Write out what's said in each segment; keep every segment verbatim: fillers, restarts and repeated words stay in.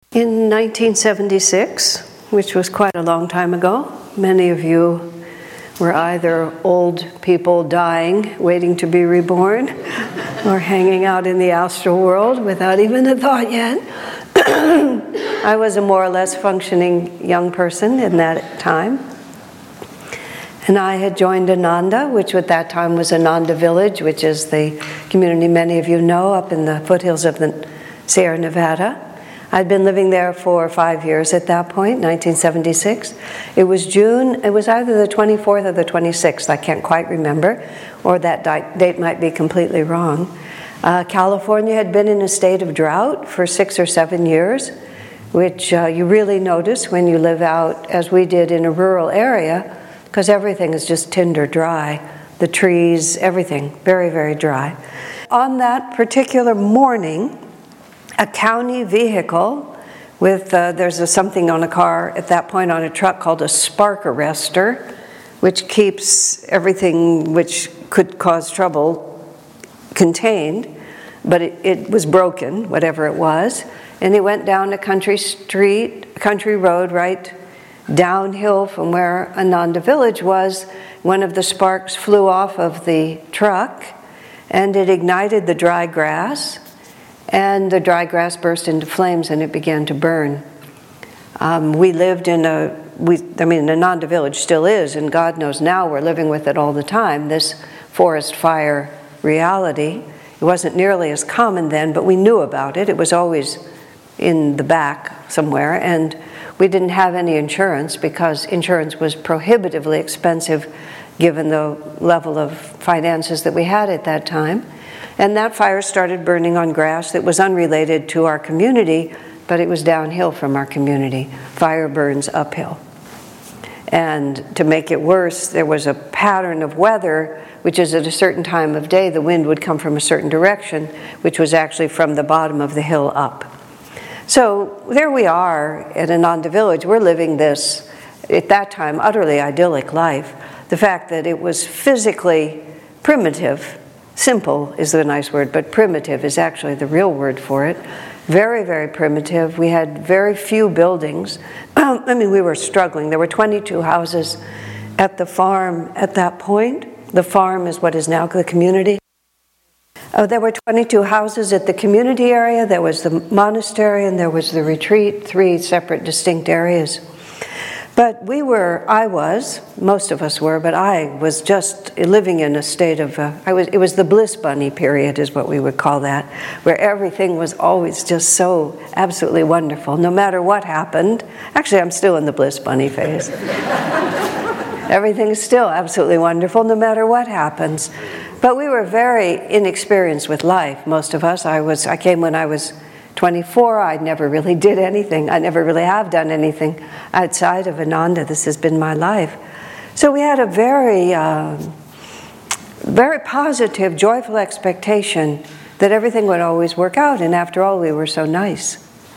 In nineteen seventy-six, which was quite a long time ago, many of you were either old people dying, waiting to be reborn, or hanging out in the astral world without even a thought yet. I was a more or less functioning young person in that time. And I had joined Ananda, which at that time was Ananda Village, which is the community many of you know up in the foothills of the Sierra Nevada. I'd been living there for five years at that point, nineteen seventy-six. It was June, it was either the twenty-fourth or the twenty-sixth, I can't quite remember, or that di- date might be completely wrong. Uh, California had been in a state of drought for six or seven years, which uh, you really notice when you live out, as we did, in a rural area, because everything is just tinder dry. The trees, everything, very, very dry. On that particular morning, a county vehicle with, uh, there's a, something on a car at that point on a truck called a spark arrestor, which keeps everything which could cause trouble contained, but it, it was broken, whatever it was, and it went down a country street, a country road right downhill from where Ananda Village was. One of the sparks flew off of the truck, and it ignited the dry grass, and the dry grass burst into flames and it began to burn. Um, we lived in a, we, I mean, Ananda Village still is, and God knows now we're living with it all the time, this forest fire reality. It wasn't nearly as common then, but we knew about it. It was always in the back somewhere, and we didn't have any insurance because insurance was prohibitively expensive given the level of finances that we had at that time. And that fire started burning on grass that was unrelated to our community, but it was downhill from our community. Fire burns uphill. And to make it worse, there was a pattern of weather, which is at a certain time of day, the wind would come from a certain direction, which was actually from the bottom of the hill up. So there we are at Ananda Village. We're living this, at that time, utterly idyllic life. The fact that it was physically primitive, simple is the nice word, but primitive is actually the real word for it. Very, very primitive. We had very few buildings. I mean, we were struggling. There were twenty-two houses at the farm at that point. The farm is what is now the community. Oh, there were twenty-two houses at the community area. There was the monastery and there was the retreat, three separate distinct areas. But we were, I was, most of us were, but I was just living in a state of, uh, I was. It was the bliss bunny period is what we would call that, where everything was always just so absolutely wonderful, no matter what happened. Actually, I'm still in the bliss bunny phase. Everything is still absolutely wonderful, no matter what happens. But we were very inexperienced with life, most of us. I was. I came when I was twenty-four. I never really did anything. I never really have done anything outside of Ananda. This has been my life. So we had a very, uh, very positive, joyful expectation that everything would always work out. And after all, we were so nice.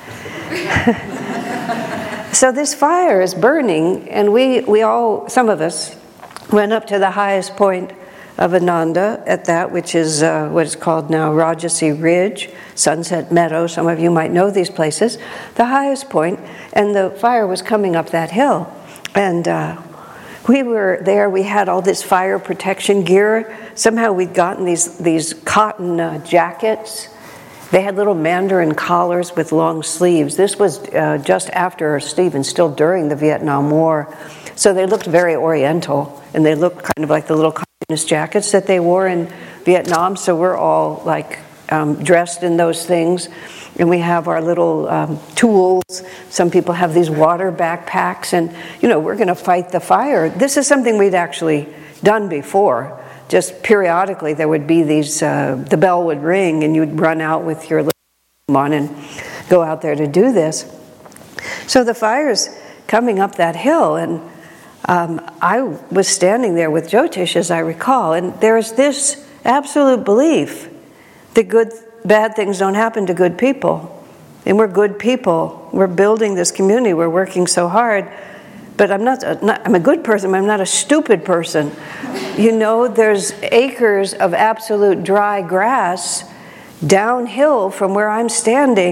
So this fire is burning, and we, we all, some of us, went up to the highest point of Ananda at that, which is uh, what is called now Rajasi Ridge, Sunset Meadow. Some of you might know these places. The highest point, and the fire was coming up that hill. And uh, we were there. We had all this fire protection gear. Somehow we'd gotten these, these cotton uh, jackets. They had little mandarin collars with long sleeves. This was uh, just after, or even still during the Vietnam War. So they looked very oriental, and they looked kind of like the little communist jackets that they wore in Vietnam. So we're all like um, dressed in those things, and we have our little um, tools. Some people have these water backpacks, and you know, we're going to fight the fire. This is something we'd actually done before. Just periodically there would be these, uh, the bell would ring and you'd run out with your little on and go out there to do this. So the fire's coming up that hill, and um, I was standing there with Jyotish, as I recall, and there's this absolute belief that good, bad things don't happen to good people. And we're good people. We're building this community. We're working so hard. But I'm not, not I'm a good person, but I'm not a stupid person. You know, there's acres of absolute dry grass downhill from where I'm standing,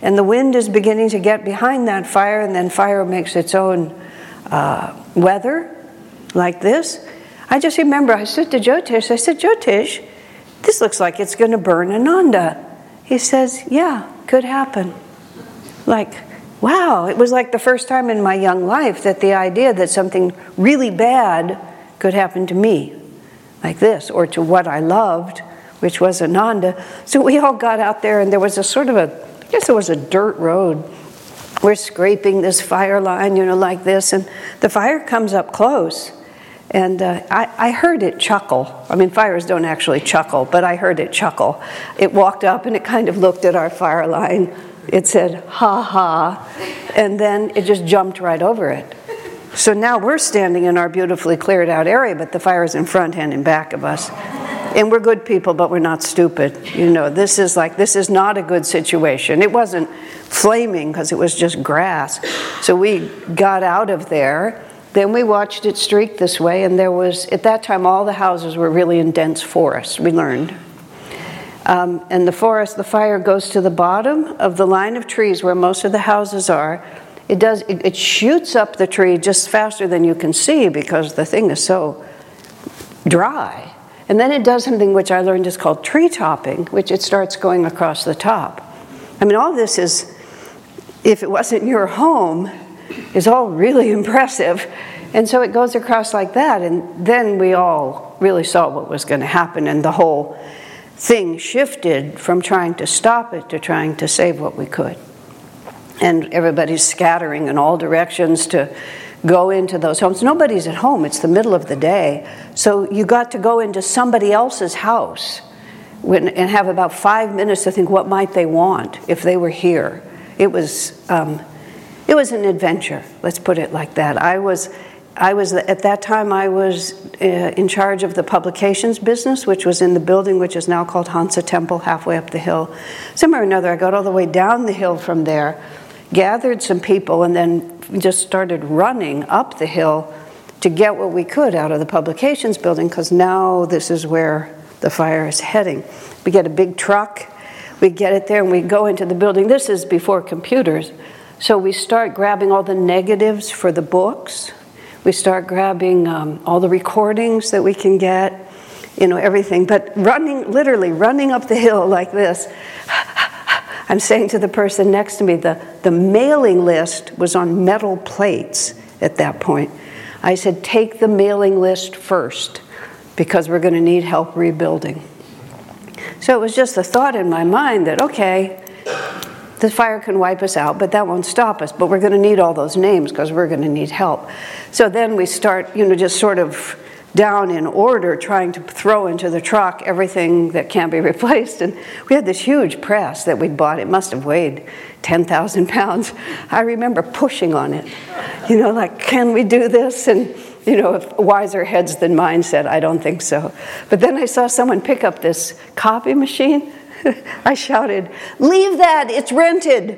and the wind is beginning to get behind that fire, and then fire makes its own uh, weather, like this. I just remember, I said to Jyotish, I said, Jyotish, this looks like it's going to burn Ananda. He says, yeah, could happen. Like, wow, it was like the first time in my young life that the idea that something really bad could happen to me, like this, or to what I loved, which was Ananda. So we all got out there, and there was a sort of a, I guess it was a dirt road. We're scraping this fire line, you know, like this, and the fire comes up close. And uh, I, I heard it chuckle. I mean, fires don't actually chuckle, but I heard it chuckle. It walked up and it kind of looked at our fire line. It said, ha ha, and then it just jumped right over it. So now we're standing in our beautifully cleared out area, but the fire is in front and in back of us. And we're good people, but we're not stupid. You know, this is like, this is not a good situation. It wasn't flaming because it was just grass. So we got out of there. Then we watched it streak this way, and there was, at that time, all the houses were really in dense forest, we learned. Um, and the forest, the fire goes to the bottom of the line of trees where most of the houses are. It does, it, it shoots up the tree just faster than you can see because the thing is so dry. And then it does something which I learned is called tree topping, which it starts going across the top. I mean, all this is, if it wasn't your home, is all really impressive. And so it goes across like that, and then we all really saw what was going to happen, and the whole thing shifted from trying to stop it to trying to save what we could. And everybody's scattering in all directions to go into those homes. Nobody's at home. It's the middle of the day. So you got to go into somebody else's house when, and have about five minutes to think, what might they want if they were here? It was... Um, It was an adventure, let's put it like that. I was, I was at that time, I was uh, in charge of the publications business, which was in the building which is now called Hansa Temple, halfway up the hill. Somewhere or another, I got all the way down the hill from there, gathered some people, and then just started running up the hill to get what we could out of the publications building, because now this is where the fire is heading. We get a big truck, we get it there, and we go into the building. This is before computers. So we start grabbing all the negatives for the books. We start grabbing um, all the recordings that we can get, you know, everything. But running, literally running up the hill like this, I'm saying to the person next to me, the, the mailing list was on metal plates at that point. I said, take the mailing list first, because we're going to need help rebuilding. So it was just a thought in my mind that, okay, the fire can wipe us out, but that won't stop us. But we're going to need all those names because we're going to need help. So then we start, you know, just sort of down in order, trying to throw into the truck everything that can't be replaced. And we had this huge press that we'd bought. It must have weighed ten thousand pounds. I remember pushing on it, you know, like, can we do this? And, you know, if wiser heads than mine said, I don't think so. But then I saw someone pick up this copy machine. I shouted, leave that, it's rented.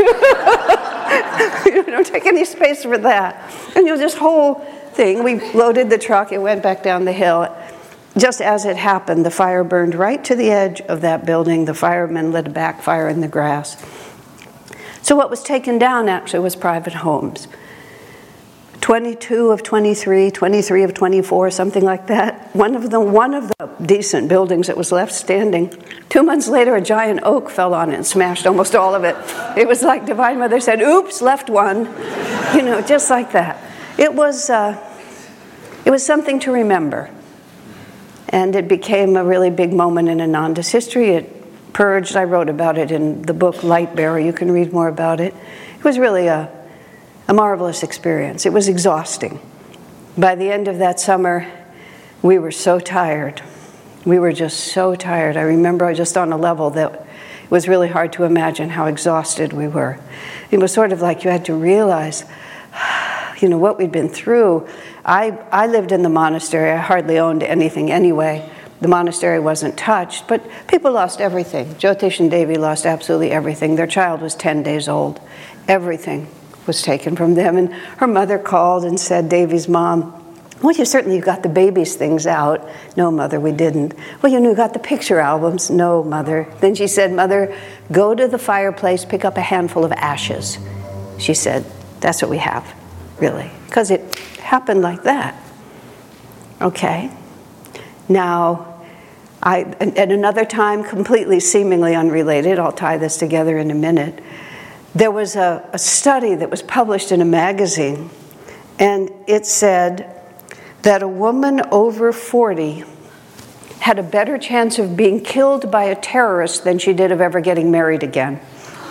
You don't take any space for that. And you know, this whole thing, we loaded the truck, it went back down the hill. Just as it happened, the fire burned right to the edge of that building. The firemen lit a backfire in the grass. So what was taken down actually was private homes. twenty-two of twenty-three, twenty-three of twenty-four, something like that. One of the one of the decent buildings that was left standing. Two months later, a giant oak fell on it and smashed almost all of it. It was like Divine Mother said, "Oops, left one," you know, just like that. It was uh, it was something to remember, and it became a really big moment in Ananda's history. It purged. I wrote about it in the book Lightbearer. You can read more about it. It was really a A marvelous experience. It was exhausting. By the end of that summer, we were so tired. We were just so tired. I remember just on a level that it was really hard to imagine how exhausted we were. It was sort of like you had to realize, you know, what we'd been through. I, I lived in the monastery. I hardly owned anything anyway. The monastery wasn't touched, but people lost everything. Jyotish and Devi lost absolutely everything. Their child was ten days old. Everything was taken from them. And her mother called and said, Devi's mom, Well, you certainly you got the babies things out. No, Mother, we didn't. Well, you know, you got the picture albums. No, Mother. Then she said, Mother, go to the fireplace, pick up a handful of ashes. She said, that's what we have, really. Because it happened like that. Okay. Now, I, at another time, completely seemingly unrelated, I'll tie this together in a minute, there was a, a study that was published in a magazine, and it said that a woman over forty had a better chance of being killed by a terrorist than she did of ever getting married again.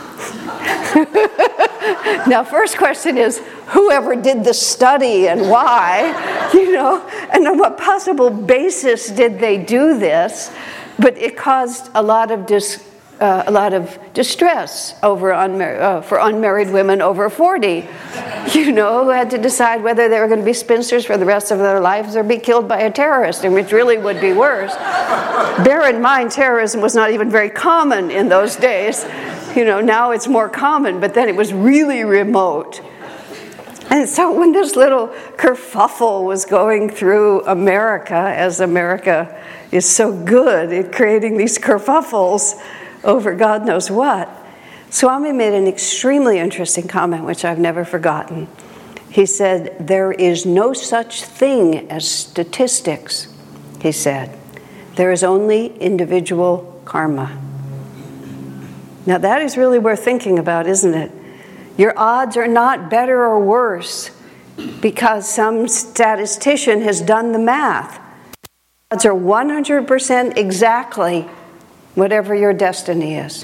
Now, first question is, whoever did the study and why, you know, and on what possible basis did they do this? But it caused a lot of dis, uh, a lot of distress over unmar- uh, for unmarried women over forty, you know, who had to decide whether they were going to be spinsters for the rest of their lives or be killed by a terrorist, and which really would be worse. Bear in mind, terrorism was not even very common in those days. You know, now it's more common, but then it was really remote. And so when this little kerfuffle was going through America, as America is so good at creating these kerfuffles over God knows what, Swami made an extremely interesting comment, which I've never forgotten. He said, there is no such thing as statistics, he said. There is only individual karma. Now that is really worth thinking about, isn't it? Your odds are not better or worse because some statistician has done the math. Odds are one hundred percent exactly whatever your destiny is.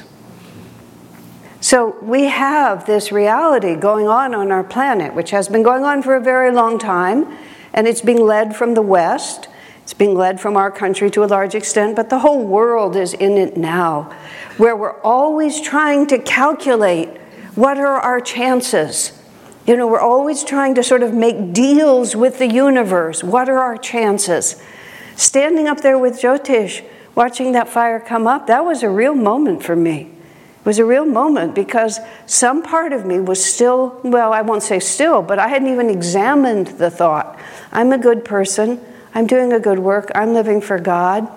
So we have this reality going on on our planet, which has been going on for a very long time, and it's being led from the West. It's being led from our country to a large extent, but the whole world is in it now, where we're always trying to calculate what are our chances. You know, we're always trying to sort of make deals with the universe. What are our chances? Standing up there with Jyotish, watching that fire come up, that was a real moment for me. It was a real moment because some part of me was still, well, I won't say still, but I hadn't even examined the thought. I'm a good person. I'm doing a good work. I'm living for God.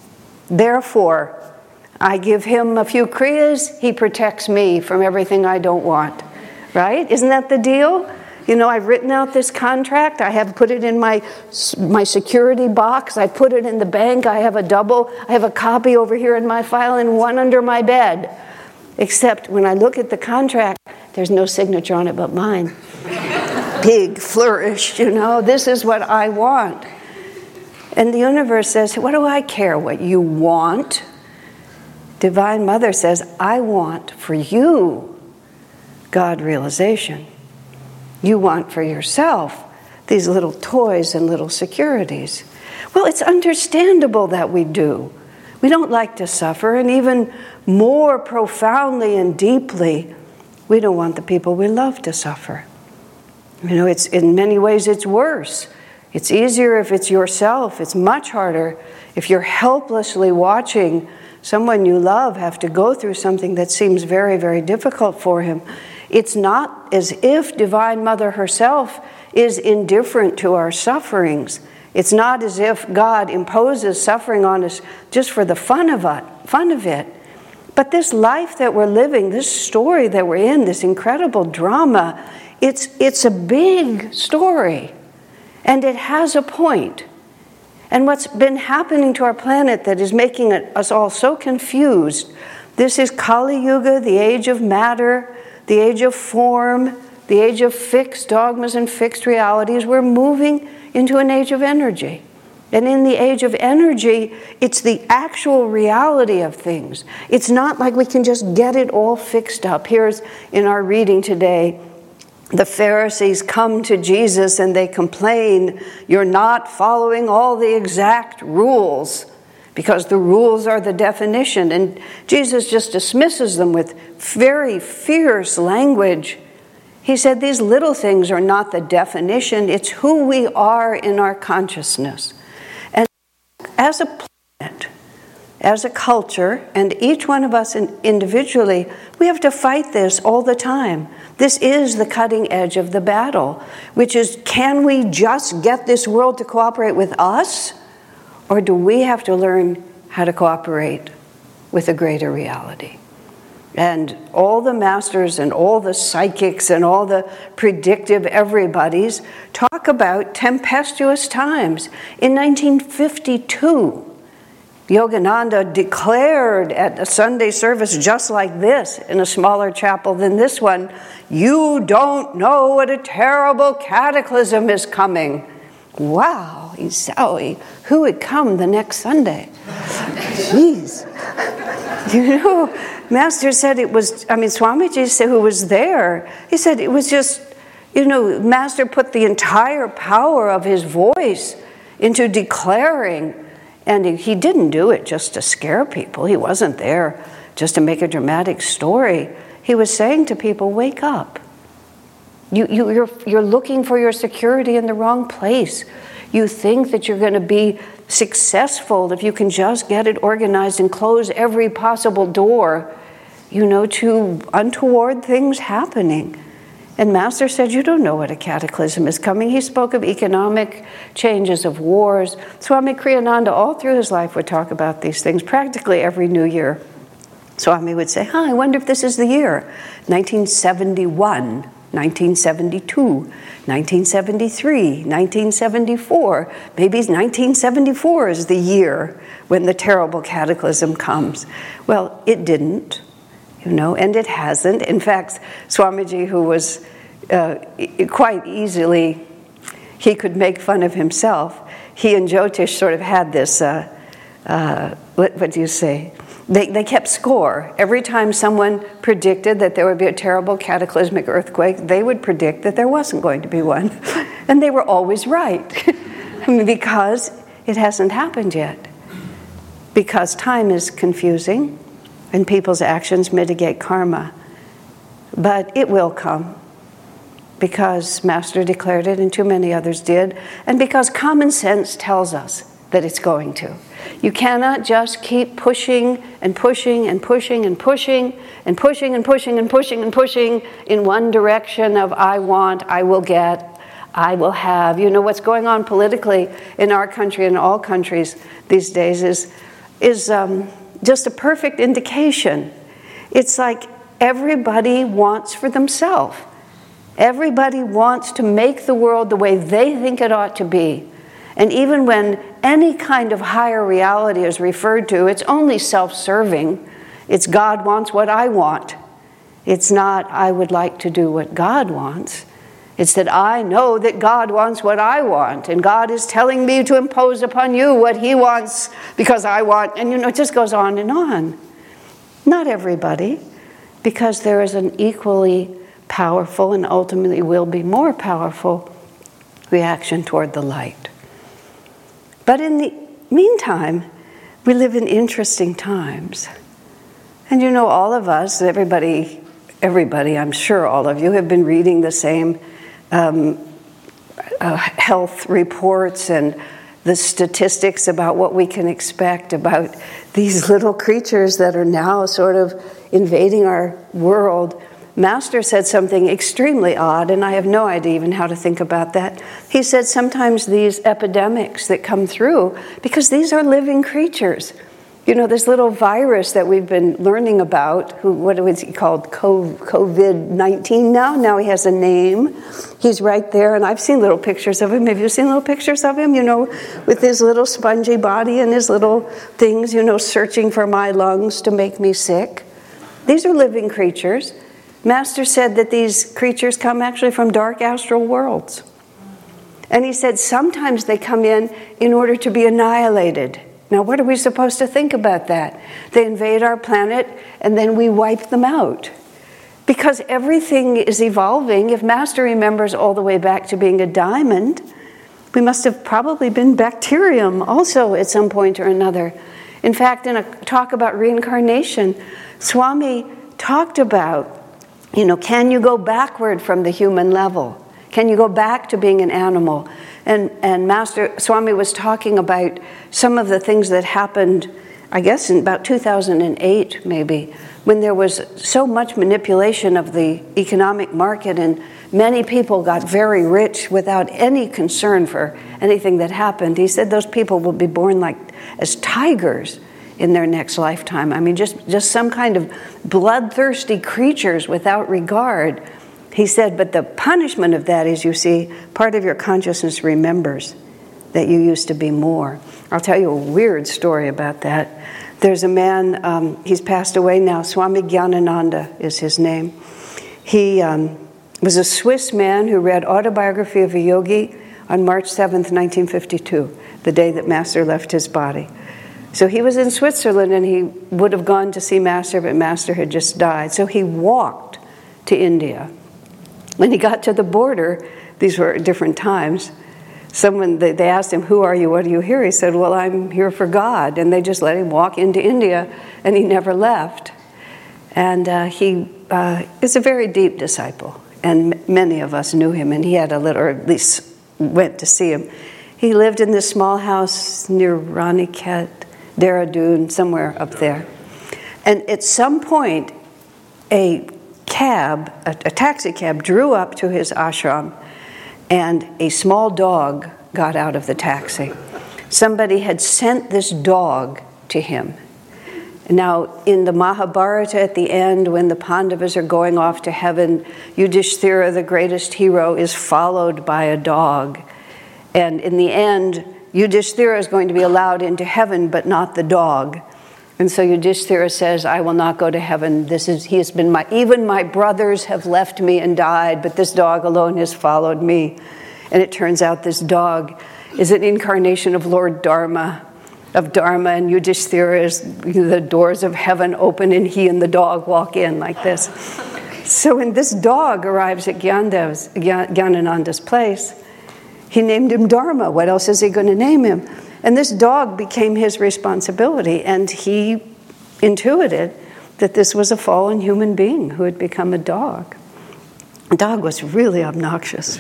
Therefore, I give him a few kriyas. He protects me from everything I don't want. Right? Isn't that the deal? You know, I've written out this contract. I have put it in my my security box. I put it in the bank. I have a double. I have a copy over here in my file and one under my bed. Except when I look at the contract, there's no signature on it but mine. Big flourish, you know. This is what I want. And the universe says, what do I care what you want? Divine Mother says, I want for you God realization. You want for yourself these little toys and little securities. Well, it's understandable that we do. We don't like to suffer, and even more profoundly and deeply, we don't want the people we love to suffer. You know, it's in many ways it's worse. It's easier if it's yourself. It's much harder if you're helplessly watching someone you love have to go through something that seems very, very difficult for him. It's not as if Divine Mother herself is indifferent to our sufferings. It's not as if God imposes suffering on us just for the fun of it. Fun of it. But this life that we're living, this story that we're in, this incredible drama, it's, it's a big story. And it has a point. And what's been happening to our planet that is making it, us all so confused, this is Kali Yuga, the age of matter, the age of form, the age of fixed dogmas and fixed realities. We're moving into an age of energy. And in the age of energy, it's the actual reality of things. It's not like we can just get it all fixed up. Here's in our reading today, the Pharisees come to Jesus and they complain, you're not following all the exact rules, because the rules are the definition. And Jesus just dismisses them with very fierce language. He said, these little things are not the definition, it's who we are in our consciousness. And as a planet, as a culture, and each one of us individually, we have to fight this all the time. This is the cutting edge of the battle, which is, can we just get this world to cooperate with us? Or do we have to learn how to cooperate with a greater reality? And all the masters and all the psychics and all the predictive everybody's talk about tempestuous times. In nineteen fifty-two, Yogananda declared at a Sunday service just like this, in a smaller chapel than this one, "You don't know what a terrible cataclysm is coming." Wow, Isaoi, who would come the next Sunday? Jeez. You know, Master said it was, I mean, Swamiji said, who was there, he said it was just, you know, Master put the entire power of his voice into declaring. And he didn't do it just to scare people. He wasn't there just to make a dramatic story. He was saying to people, wake up. You, you, you're, you're looking for your security in the wrong place. You think that you're going to be successful if you can just get it organized and close every possible door, you know, to untoward things happening. And Master said, you don't know what a cataclysm is coming. He spoke of economic changes, of wars. Swami Kriyananda, all through his life, would talk about these things practically every New Year. Swami would say, huh, I wonder if this is the year. nineteen seventy-one, nineteen seventy-two, nineteen seventy-three, nineteen seventy-four. Maybe nineteen seventy-four is the year when the terrible cataclysm comes. Well, it didn't. You know, and it hasn't. In fact, Swamiji, who was uh, quite easily, he could make fun of himself. He and Jyotish sort of had this, uh, uh, what, what do you say? They, they kept score. Every time someone predicted that there would be a terrible cataclysmic earthquake, they would predict that there wasn't going to be one. And they were always right. I mean, because it hasn't happened yet. Because time is confusing. And people's actions mitigate karma. But it will come, because Master declared it and too many others did, and because common sense tells us that it's going to. You cannot just keep pushing and pushing and pushing and pushing and pushing and pushing and pushing and pushing in one direction of I want, I will get, I will have. You know, what's going on politically in our country and all countries these days is, is um, just a perfect indication. It's like everybody wants for themselves. Everybody wants to make the world the way they think it ought to be. And even when any kind of higher reality is referred to, it's only self-serving. It's God wants what I want. It's not I would like to do what God wants. It's that I know that God wants what I want, and God is telling me to impose upon you what He wants because I want, and you know, it just goes on and on. Not everybody, because there is an equally powerful and ultimately will be more powerful reaction toward the light. But in the meantime, we live in interesting times. And you know, all of us, everybody, everybody, I'm sure all of you have been reading the same Um, uh, health reports and the statistics about what we can expect about these little creatures that are now sort of invading our world. Master said something extremely odd, and I have no idea even how to think about that. He said sometimes these epidemics that come through, because these are living creatures. You know, this little virus that we've been learning about, who, what was he called, COVID nineteen now? Now he has a name. He's right there, and I've seen little pictures of him. Have you seen little pictures of him, you know, with his little spongy body and his little things, you know, searching for my lungs to make me sick? These are living creatures. Master said that these creatures come actually from dark astral worlds. And he said sometimes they come in in order to be annihilated. Now, what are we supposed to think about that? They invade our planet, and then we wipe them out. Because everything is evolving. If Master remembers all the way back to being a diamond, we must have probably been bacterium also at some point or another. In fact, in a talk about reincarnation, Swami talked about, you know, can you go backward from the human level? Can you go back to being an animal? And and Master Swami was talking about some of the things that happened I guess in about two thousand eight maybe, when there was so much manipulation of the economic market and many people got very rich without any concern for anything that happened. He said those people will be born like as tigers in their next lifetime. I mean, just, just some kind of bloodthirsty creatures without regard. He said, but the punishment of that is, you see, part of your consciousness remembers that you used to be more. I'll tell you a weird story about that. There's a man, um, he's passed away now, Swami Gyanananda is his name. He um, was a Swiss man who read Autobiography of a Yogi on March seventh, nineteen fifty-two, the day that Master left his body. So he was in Switzerland and he would have gone to see Master, but Master had just died. So he walked to India. When he got to the border, these were different times, someone, they, they asked him, who are you, what are you here? He said, well, I'm here for God. And they just let him walk into India, and he never left. And uh, he uh, is a very deep disciple, and m- many of us knew him, and he had a little, or at least went to see him. He lived in this small house near Raniket, Dehradun, somewhere up there. And at some point, a cab, a, a taxi cab, drew up to his ashram, and a small dog got out of the taxi. Somebody had sent this dog to him. Now, in the Mahabharata at the end, when the Pandavas are going off to heaven, Yudhishthira, the greatest hero, is followed by a dog. And in the end, Yudhishthira is going to be allowed into heaven, but not the dog. And so Yudhishthira says, I will not go to heaven. This is, he has been my, even my brothers have left me and died, but this dog alone has followed me. And it turns out this dog is an incarnation of Lord Dharma, of Dharma, and Yudhishthira is, the doors of heaven open and he and the dog walk in like this. So when this dog arrives at Gyananda's, Gyanananda's place, he named him Dharma. What else is he going to name him? And this dog became his responsibility, and he intuited that this was a fallen human being who had become a dog. The dog was really obnoxious.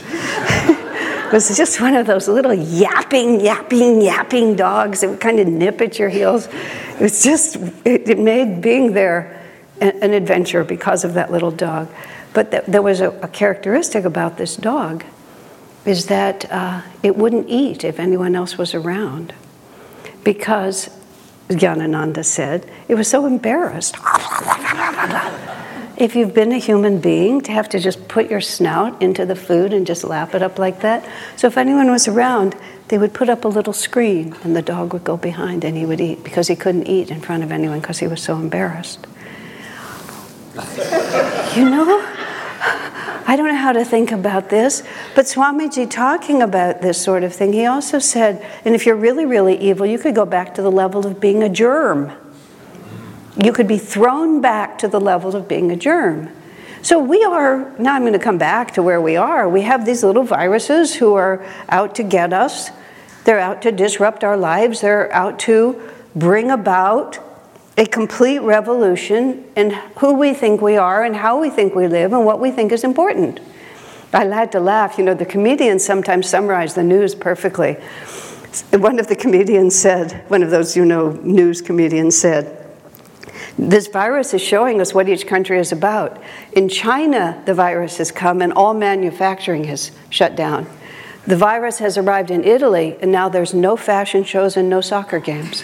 It was just one of those little yapping, yapping, yapping dogs that would kind of nip at your heels. It was just, it, it made being there an, an adventure because of that little dog. But th- there was a, a characteristic about this dog, is that uh, it wouldn't eat if anyone else was around, because, Gyanananda said, it was so embarrassed. If you've been a human being, to have to just put your snout into the food and just lap it up like that. So if anyone was around, they would put up a little screen, and the dog would go behind and he would eat, because he couldn't eat in front of anyone because he was so embarrassed. You know? I don't know how to think about this, but Swamiji, talking about this sort of thing, he also said, and if you're really, really evil, you could go back to the level of being a germ. You could be thrown back to the level of being a germ. So we are, now I'm going to come back to where we are. We have these little viruses who are out to get us. They're out to disrupt our lives. They're out to bring about a complete revolution in who we think we are and how we think we live and what we think is important. I had to laugh. You know, the comedians sometimes summarize the news perfectly. One of the comedians said, one of those, you know, news comedians said, this virus is showing us what each country is about. In China, the virus has come and all manufacturing has shut down. The virus has arrived in Italy, and now there's no fashion shows and no soccer games.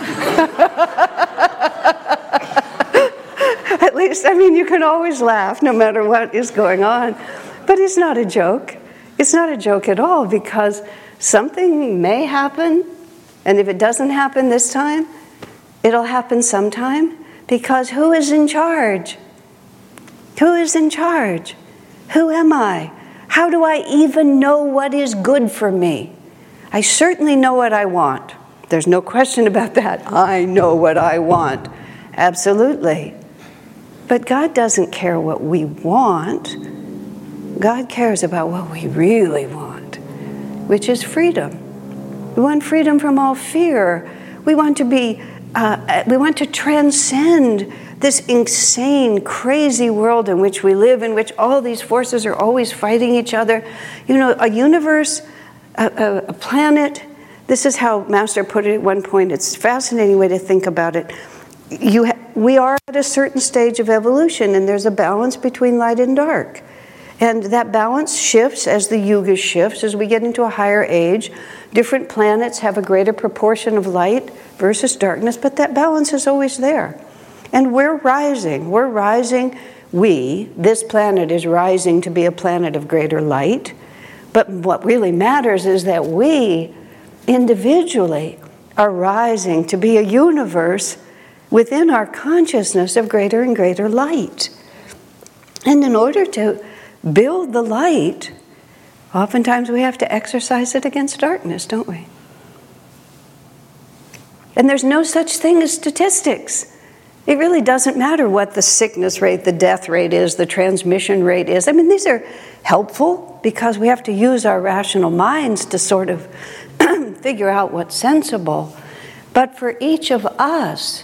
At least, I mean, you can always laugh no matter what is going on. But it's not a joke. It's not a joke at all, because something may happen, and if it doesn't happen this time, it'll happen sometime, because who is in charge? Who is in charge? Who am I? How do I even know what is good for me? I certainly know what I want. There's no question about that. I know what I want. Absolutely. But God doesn't care what we want. God cares about what we really want, which is freedom. We want freedom from all fear. We want to be, uh, we want to transcend this insane, crazy world in which we live, in which all these forces are always fighting each other. You know, a universe, a, a, a planet, this is how Master put it at one point. It's a fascinating way to think about it. you ha- we are at a certain stage of evolution, and there's a balance between light and dark. And that balance shifts as the yuga shifts, as we get into a higher age. Different planets have a greater proportion of light versus darkness, but that balance is always there. And we're rising. We're rising. We, this planet is rising to be a planet of greater light. But what really matters is that we, individually, are rising to be a universe within our consciousness of greater and greater light. And in order to build the light, oftentimes we have to exercise it against darkness, don't we? And there's no such thing as statistics. It really doesn't matter what the sickness rate, the death rate is, the transmission rate is. I mean, these are helpful because we have to use our rational minds to sort of figure out what's sensible. But for each of us,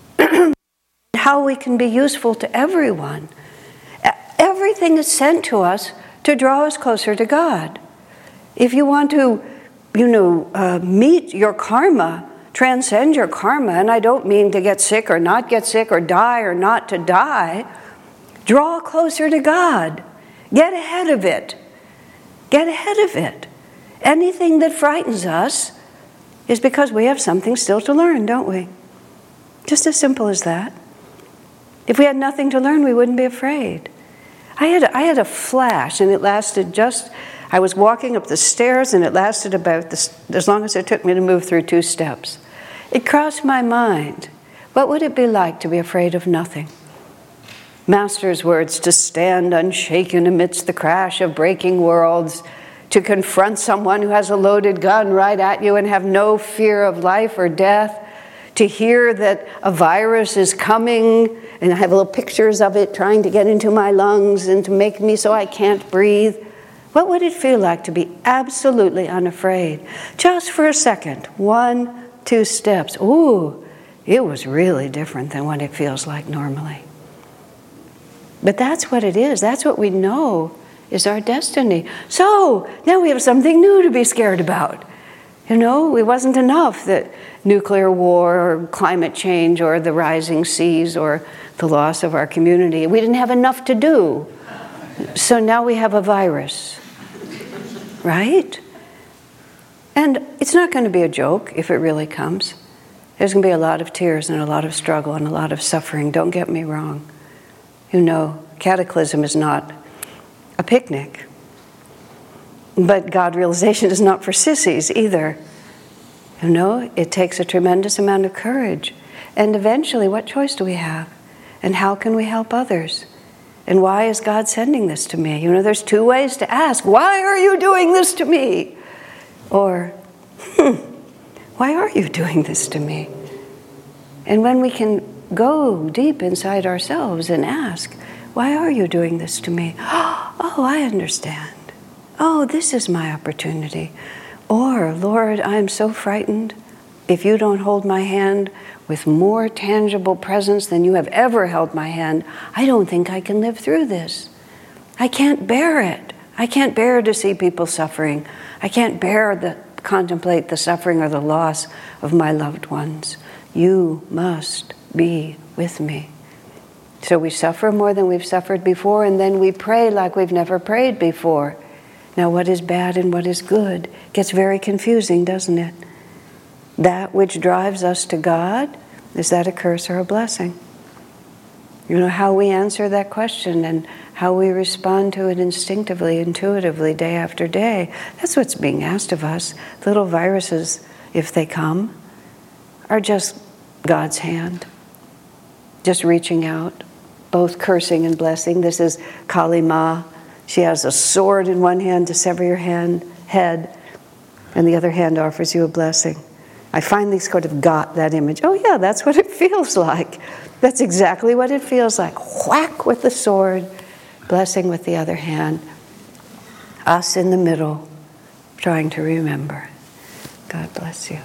how we can be useful to everyone, everything is sent to us to draw us closer to God. If you want to, you know, uh, meet your karma, transcend your karma, and I don't mean to get sick or not get sick or die or not to die, draw closer to God. Get ahead of it. Get ahead of it. Anything that frightens us is because we have something still to learn, don't we? Just as simple as that. If we had nothing to learn, we wouldn't be afraid. I had a, I had a flash, and it lasted just, I was walking up the stairs, and it lasted about this, as long as it took me to move through two steps. It crossed my mind, what would it be like to be afraid of nothing? Master's words, to stand unshaken amidst the crash of breaking worlds, to confront someone who has a loaded gun right at you and have no fear of life or death, to hear that a virus is coming, and I have little pictures of it trying to get into my lungs and to make me so I can't breathe. What would it feel like to be absolutely unafraid? Just for a second, one, two steps. Ooh, it was really different than what it feels like normally. But that's what it is. That's what we know is our destiny. So now we have something new to be scared about. You know, it wasn't enough that nuclear war or climate change or the rising seas or the loss of our community. We didn't have enough to do. So now we have a virus, right? And it's not going to be a joke if it really comes. There's going to be a lot of tears and a lot of struggle and a lot of suffering. Don't get me wrong. You know, cataclysm is not a picnic. But God realization is not for sissies either. You know, it takes a tremendous amount of courage. And eventually, what choice do we have? And how can we help others? And why is God sending this to me? You know, there's two ways to ask, why are you doing this to me? Or, hmm, why are you doing this to me? And when we can go deep inside ourselves and ask, why are you doing this to me? Oh, I understand. Oh, this is my opportunity. Or, Lord, I'm so frightened. If you don't hold my hand with more tangible presence than you have ever held my hand, I don't think I can live through this. I can't bear it. I can't bear to see people suffering. I can't bear to contemplate the suffering or the loss of my loved ones. You must be with me. So we suffer more than we've suffered before, and then we pray like we've never prayed before. Now, what is bad and what is good gets very confusing, doesn't it? That which drives us to God, is that a curse or a blessing? You know, how we answer that question and how we respond to it instinctively, intuitively, day after day, that's what's being asked of us. Little viruses, if they come, are just God's hand, just reaching out, both cursing and blessing. This is Kali Ma. She has a sword in one hand to sever your hand, head, and the other hand offers you a blessing. I finally sort of got that image. Oh yeah, that's what it feels like. That's exactly what it feels like. Whack with the sword, blessing with the other hand. Us in the middle, trying to remember. God bless you.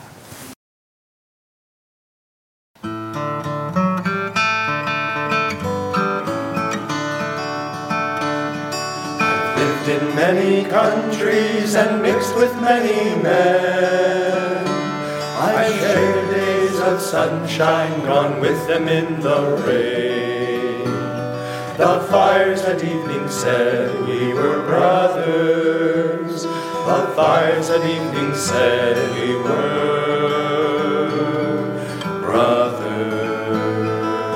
Lived in many countries and mixed with many men. I've shared days of sunshine gone with them in the rain. The fires at evening said we were brothers. The fires at evening said we were brothers.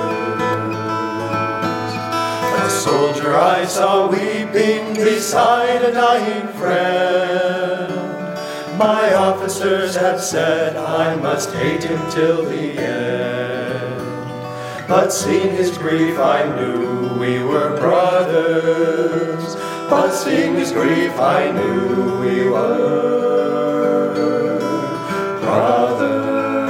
A soldier I saw weeping beside a dying friend. My officers have said I must hate him till the end. But seeing his grief I knew we were brothers. But seeing his grief I knew we were brothers.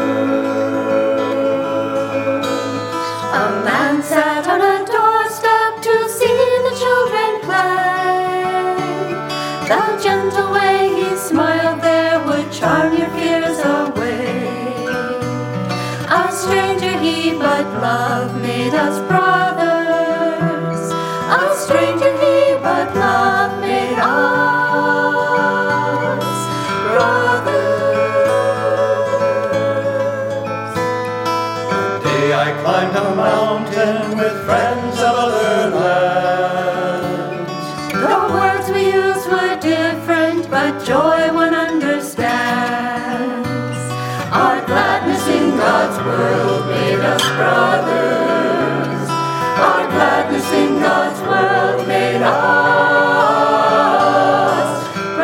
A man sat on a doorstep to see the children play. The gentle way he smiled there would charm your fears away. A stranger he, but love made us brothers. A stranger he, but love made us brothers. One day I climbed a mountain with friends of other lands. The words we used were different, but joy one understands. Our gladness in God's world made us brothers. Our gladness in God's world made us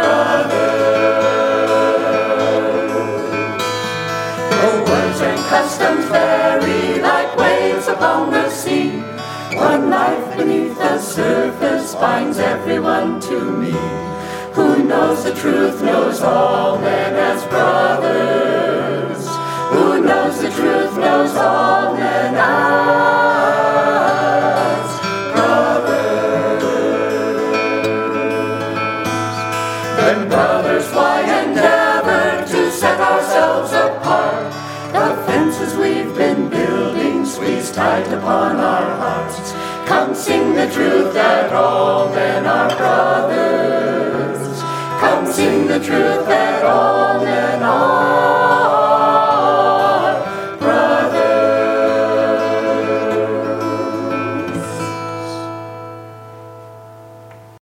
brothers. The words and customs vary like waves upon the sea. One life beneath the surface binds everyone to me. Who knows the truth knows all men as brothers. Who knows the truth knows all men as brothers. Then brothers, why endeavor to set ourselves apart? The fences we've been building squeeze tight upon our hearts. Come sing the truth that all men are brothers. Come sing the truth that all